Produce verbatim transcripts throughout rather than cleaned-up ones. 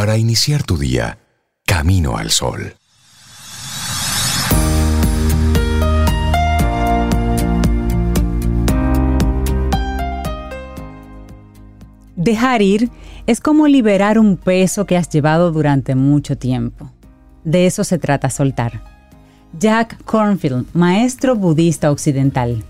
para iniciar tu día, camino al sol. Dejar ir es como liberar un peso que has llevado durante mucho tiempo. De eso se trata soltar. Jack Kornfield, maestro budista occidental.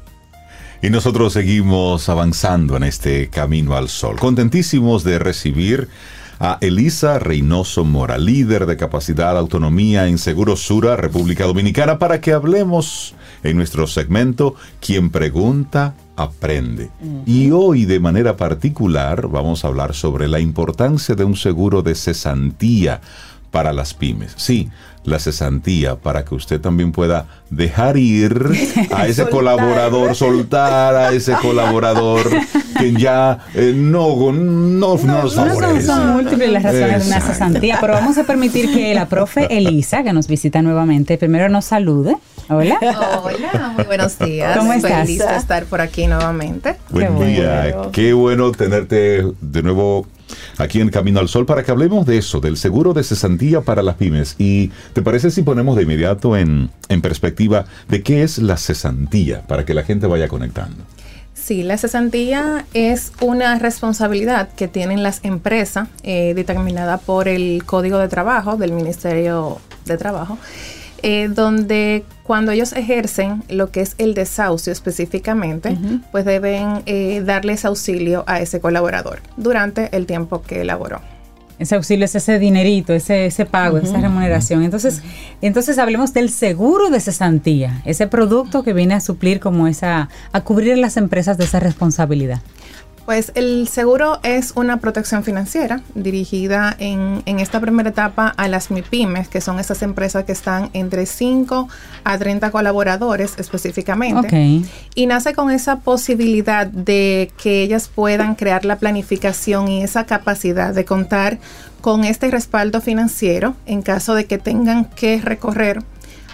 Y nosotros seguimos avanzando en este camino al sol. Contentísimos de recibir a Elisa Reynoso Mora, líder de capacidad autonomía en Seguro Sura, República Dominicana, para que hablemos en nuestro segmento Quien Pregunta, Aprende. Uh-huh. Y hoy, de manera particular, vamos a hablar sobre la importancia de un seguro de cesantía para las pymes. Sí, la cesantía, para que usted también pueda dejar ir a ese colaborador, soltar a ese colaborador que ya eh, no, no, no, no nos favorece. No son, son múltiples las razones de una cesantía, pero vamos a permitir que la profe Elisa, que nos visita nuevamente, primero nos salude. Hola. Hola, muy buenos días. ¿Cómo estás? Feliz de estar por aquí nuevamente. Buen Qué día, bueno. Qué bueno tenerte de nuevo aquí en Camino al Sol para que hablemos de eso, del seguro de cesantía para las pymes. ¿Y te parece si ponemos de inmediato en, en perspectiva de qué es la cesantía para que la gente vaya conectando? Sí, la cesantía es una responsabilidad que tienen las empresas eh, determinada por el Código de Trabajo del Ministerio de Trabajo, eh, donde cuando ellos ejercen lo que es el desahucio específicamente, uh-huh. pues deben eh, darles auxilio a ese colaborador durante el tiempo que laboró. Ese auxilio es ese dinerito, ese, ese pago, uh-huh. esa remuneración. Entonces, uh-huh. entonces hablemos del seguro de cesantía, ese producto que viene a suplir como esa, a cubrir a las empresas de esa responsabilidad. Pues el seguro es una protección financiera dirigida en, en esta primera etapa a las MIPYMES, que son esas empresas que están entre cinco a treinta colaboradores específicamente. Okay. Y nace con esa posibilidad de que ellas puedan crear la planificación y esa capacidad de contar con este respaldo financiero en caso de que tengan que recorrer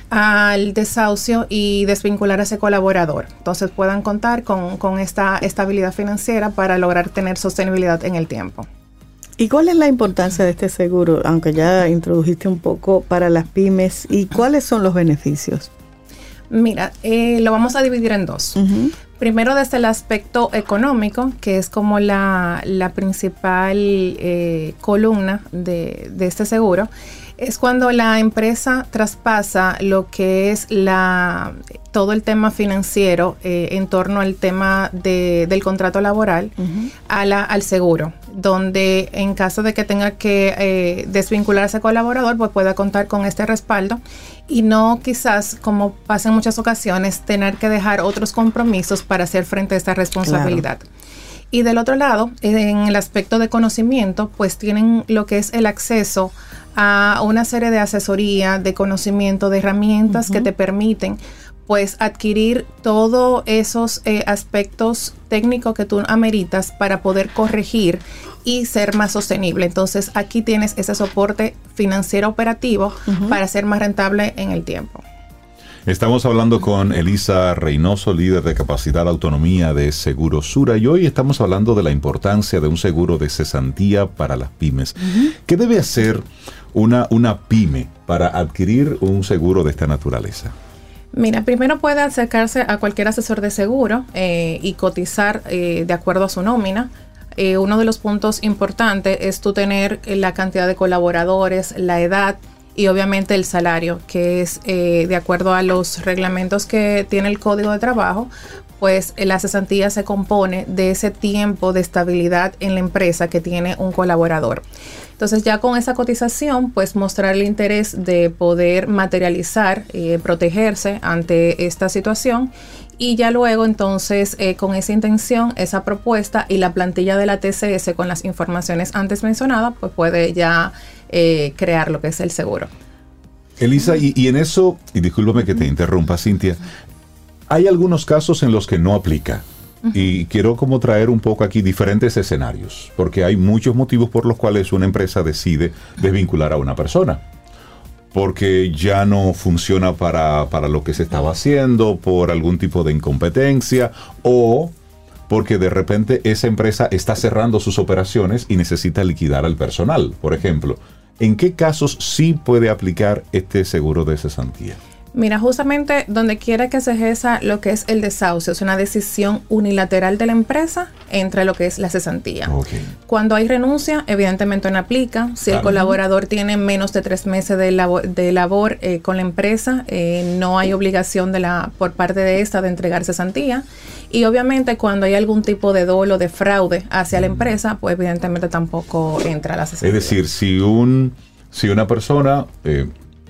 al desahucio y desvincular a ese colaborador. Entonces puedan contar con, con esta estabilidad financiera para lograr tener sostenibilidad en el tiempo. ¿Y cuál es la importancia de este seguro, aunque ya introdujiste un poco para las pymes, y cuáles son los beneficios? Mira, eh, lo vamos a dividir en dos. Uh-huh. Primero, desde el aspecto económico, que es como la, la principal eh, columna de, de este seguro, es cuando la empresa traspasa lo que es la todo el tema financiero eh, en torno al tema de, del contrato laboral uh-huh. a la, al seguro, donde en caso de que tenga que eh, desvincular a ese colaborador, pues pueda contar con este respaldo y no quizás, como pasa en muchas ocasiones, tener que dejar otros compromisos para hacer frente a esta responsabilidad. Claro. Y del otro lado, en el aspecto de conocimiento, pues tienen lo que es el acceso a una serie de asesoría, de conocimiento, de herramientas uh-huh. que te permiten pues adquirir todos esos eh, aspectos técnicos que tú ameritas para poder corregir y ser más sostenible. Entonces aquí tienes ese soporte financiero operativo uh-huh. para ser más rentable en el tiempo. Estamos hablando con Elisa Reynoso, líder de capacidad autonomía de Seguro Sura, y hoy estamos hablando de la importancia de un seguro de cesantía para las pymes. Uh-huh. ¿Qué debe hacer una, una pyme para adquirir un seguro de esta naturaleza? Mira, primero puede acercarse a cualquier asesor de seguro eh, y cotizar eh, de acuerdo a su nómina. Eh, uno de los puntos importantes es tú tener la cantidad de colaboradores, la edad, y obviamente el salario, que es eh, de acuerdo a los reglamentos que tiene el Código de Trabajo, pues la cesantía se compone de ese tiempo de estabilidad en la empresa que tiene un colaborador. Entonces ya con esa cotización, pues mostrar el interés de poder materializar, eh, protegerse ante esta situación, y ya luego entonces eh, con esa intención, esa propuesta y la plantilla de la T C S con las informaciones antes mencionadas, pues puede ya eh, crear lo que es el seguro. Elisa, y, y en eso, y discúlpame que te interrumpa, Cintia, hay algunos casos en los que no aplica. Uh-huh. Y quiero como traer un poco aquí diferentes escenarios, porque hay muchos motivos por los cuales una empresa decide desvincular a una persona. Porque ya no funciona para, para lo que se estaba haciendo, por algún tipo de incompetencia, o porque de repente esa empresa está cerrando sus operaciones y necesita liquidar al personal, por ejemplo. ¿En qué casos sí puede aplicar este seguro de cesantía? Mira, justamente donde quiera que se ejerza lo que es el desahucio, es una decisión unilateral de la empresa entre lo que es la cesantía. Okay. Cuando hay renuncia, evidentemente no aplica. Si Claro. el colaborador tiene menos de tres meses de labor, de labor eh, con la empresa, eh, no hay obligación de la por parte de esta de entregar cesantía. Y obviamente cuando hay algún tipo de dolo, de fraude hacia la empresa, pues evidentemente tampoco entra la cesantía. Es decir, si un si una persona eh,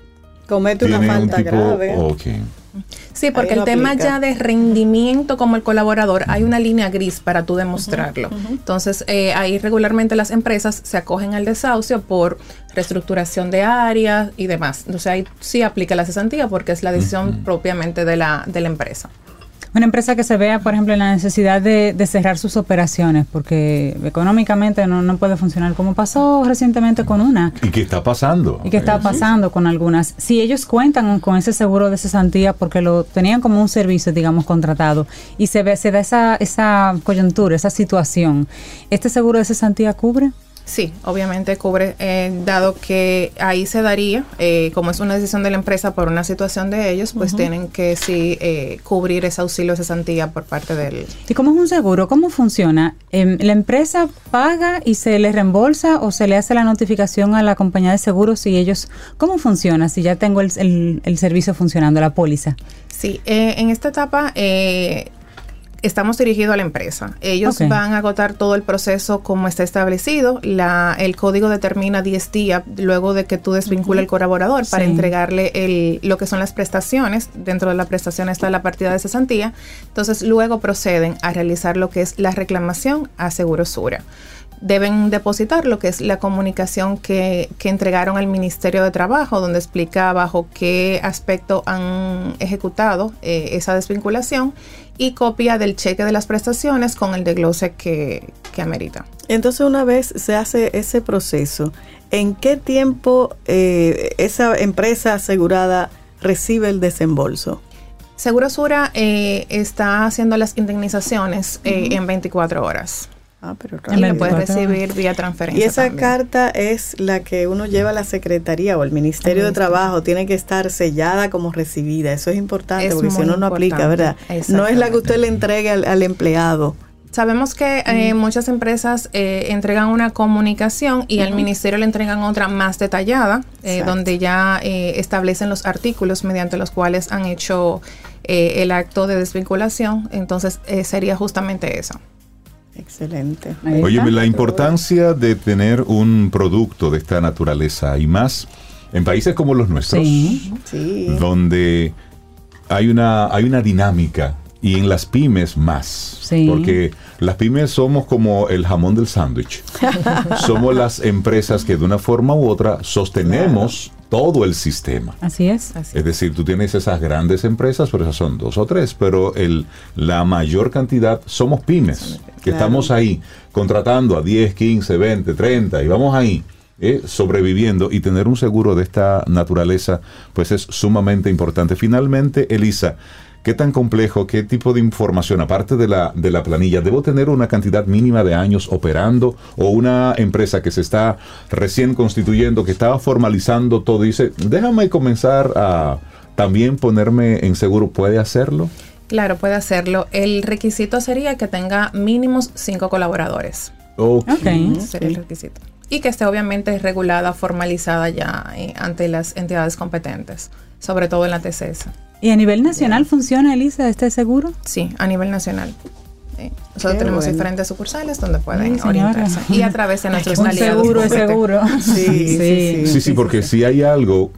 Comete una tiene un falta tipo... grave. Okay. Sí, porque Ahí no el tema aplica. ya de rendimiento como el colaborador, hay una línea gris para tú demostrarlo. Uh-huh, uh-huh. Entonces, eh, ahí regularmente las empresas se acogen al desahucio por reestructuración de áreas y demás. Entonces, ahí sí aplica la cesantía porque es la decisión Uh-huh. propiamente de la, de la empresa. Una empresa que se vea, por ejemplo, en la necesidad de, de cerrar sus operaciones porque económicamente no, no puede funcionar, como pasó recientemente con una. ¿Y qué está pasando? ¿Y qué está pasando con algunas? Si ellos cuentan con ese seguro de cesantía porque lo tenían como un servicio, digamos, contratado, y se ve, se da esa, esa coyuntura, esa situación, ¿este seguro de cesantía cubre? Sí, obviamente cubre, eh, dado que ahí se daría, eh, como es una decisión de la empresa por una situación de ellos, pues Uh-huh. tienen que sí eh, cubrir ese auxilio de cesantía por parte del... ¿Y cómo es un seguro? ¿Cómo funciona? Eh, ¿La empresa paga y se le reembolsa o se le hace la notificación a la compañía de seguros si ellos... ¿Cómo funciona si ya tengo el, el, el servicio funcionando, la póliza? Sí, eh, en esta etapa... Eh, Estamos dirigidos a la empresa. Ellos Okay. van a agotar todo el proceso como está establecido. La, el código determina diez días luego de que tú desvincules el colaborador para Sí. entregarle el, lo que son las prestaciones. Dentro de la prestación está la partida de cesantía. Entonces, luego proceden a realizar lo que es la reclamación a Segurosura. Deben depositar lo que es la comunicación que, que entregaron al Ministerio de Trabajo, donde explica bajo qué aspecto han ejecutado eh, esa desvinculación, y copia del cheque de las prestaciones con el desglose que, que amerita. Entonces, una vez se hace ese proceso, ¿en qué tiempo eh, esa empresa asegurada recibe el desembolso? Segurosura eh, está haciendo las indemnizaciones eh, Uh-huh. en veinticuatro horas. Ah, pero Y claro. lo puedes veinticuatro recibir vía transferencia. Y esa también. carta es la que uno lleva a la Secretaría o el Ministerio de Ministerio. Trabajo, tiene que estar sellada como recibida. Eso es importante Es porque si muy no, no aplica, ¿verdad? importante. No es la que Exactamente. usted le entregue al, al empleado. Sabemos que eh, muchas empresas eh, entregan una comunicación y al ministerio le entregan otra más detallada, eh, Exacto. donde ya eh, establecen los artículos mediante los cuales han hecho eh, el acto de desvinculación. Entonces, eh, sería justamente eso. Excelente. Ahí Oye, está. la importancia de tener un producto de esta naturaleza y más en países como los nuestros, Sí. Sí. donde hay una, hay una dinámica, y en las pymes más, Sí. porque las pymes somos como el jamón del sándwich. Somos las empresas que de una forma u otra sostenemos todo el sistema. Así es. Así. Es decir, tú tienes esas grandes empresas, pero esas son dos o tres, pero el, la mayor cantidad somos pymes, que Claro. estamos ahí contratando a diez, quince, veinte, treinta y vamos ahí eh, sobreviviendo, y tener un seguro de esta naturaleza pues es sumamente importante. Finalmente, Elisa, ¿qué tan complejo, qué tipo de información, aparte de la, de la planilla, debo tener una cantidad mínima de años operando, o una empresa que se está recién constituyendo, que está formalizando todo, dice, déjame comenzar a también ponerme en seguro, ¿puede hacerlo? Claro, puede hacerlo. El requisito sería que tenga mínimos cinco colaboradores. Ok. Ok. Ese sería el requisito. Y que esté obviamente regulada, formalizada ya eh, ante las entidades competentes, sobre todo en la T C S. ¿Y a nivel nacional funciona, Elisa, este seguro? Sí, a nivel nacional. Eh, nosotros Qué tenemos bueno. diferentes sucursales donde pueden Ay, señora. orientarse. Y a través de nuestros Un aliados. seguro es Fomete. seguro. Sí, sí, sí. Sí, sí, porque si hay algo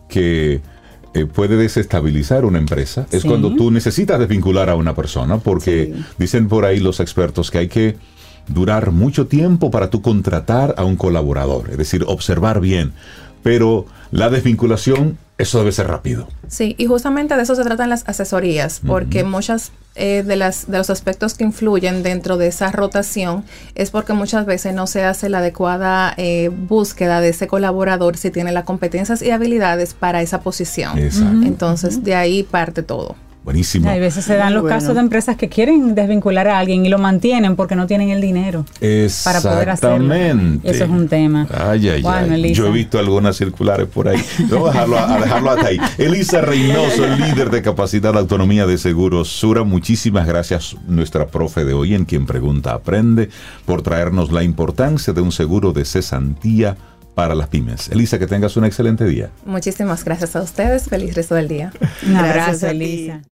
que eh, puede desestabilizar una empresa, es Sí. cuando tú necesitas desvincular a una persona, porque Sí. dicen por ahí los expertos que hay que durar mucho tiempo para tú contratar a un colaborador, es decir, observar bien, pero la desvinculación, eso debe ser rápido. Sí, y justamente de eso se tratan las asesorías, porque muchas eh, de las de los aspectos que influyen dentro de esa rotación es porque muchas veces no se hace la adecuada eh, búsqueda de ese colaborador si tiene las competencias y habilidades para esa posición. Exacto. Entonces, de ahí parte todo. Buenísimo. Hay veces se dan Muy los bueno. casos de empresas que quieren desvincular a alguien y lo mantienen porque no tienen el dinero para poder hacerlo. Exactamente. Eso es un tema. Ay, ay, Bueno, ay. Elisa. Yo he visto algunas circulares por ahí. Vamos a dejarlo, a dejarlo hasta ahí. Elisa Reynoso, líder de capacidad de autonomía de Seguros Sura. Muchísimas gracias, nuestra profe de hoy, en Quien Pregunta Aprende, por traernos la importancia de un seguro de cesantía para las pymes. Elisa, que tengas un excelente día. Muchísimas gracias a ustedes. Feliz resto del día. Un Gracias abrazo, a ti. Elisa.